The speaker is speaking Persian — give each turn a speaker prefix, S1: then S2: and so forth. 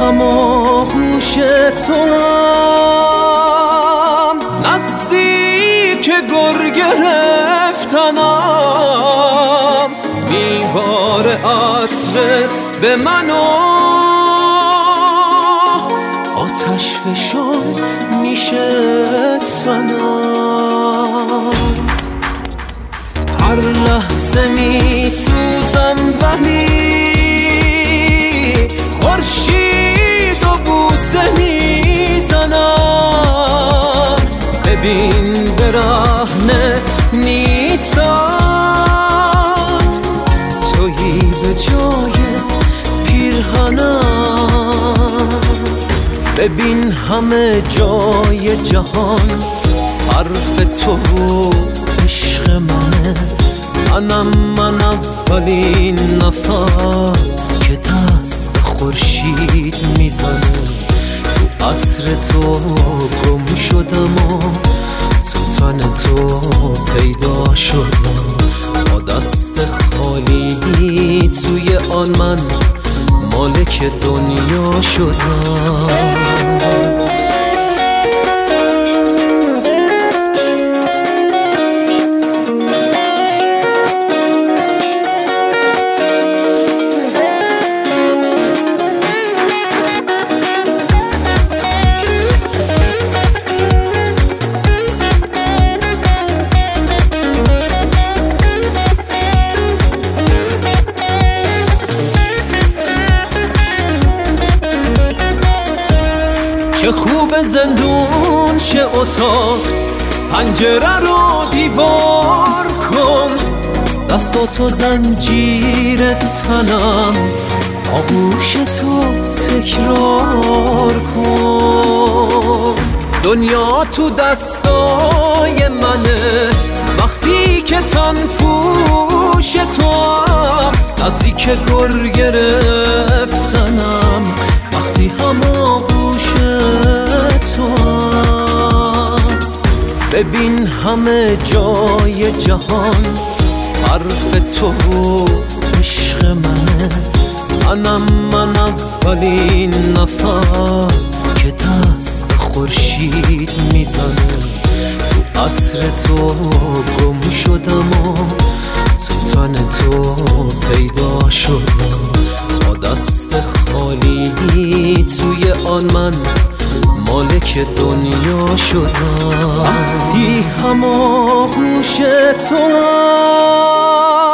S1: هماغوش توام، نزدیک گر گرفتنم، میوار عطرت به منو آتش فشان میشه تنم. هر لحظه میسوزم ولی خورشید و بوسه میزنم. ببین برهنه نیستم، تویی به جای پیرهنم. ببین همه جای جهان حرف تو عشق منه. من اولین نفر که دست به خورشید میزنه. تو عطر تو گم شدم و تو تن تو پیدا شدم. با دست خالی توی آن من مالک دنیا شدم. چه خوب زندون چه اتاق، پنجره رو دیوار کن. دستاتو زنجیر تنم، آغوش تو تکرار کن. دنیا تو دستای منه وقتی که تن پوش تو هم. نزدیک گر گرفتنم وقتی هماغوش تو هم. ببین همه جای جهان حرف تو عشق منه. من اولین نفر که دست به خورشید میزنه. تو عطر تو گم شدم و تو تن تو پیدا شدم. با دست خالی توی آن من مالک دنیا شدم. وقتی هماغوش توام،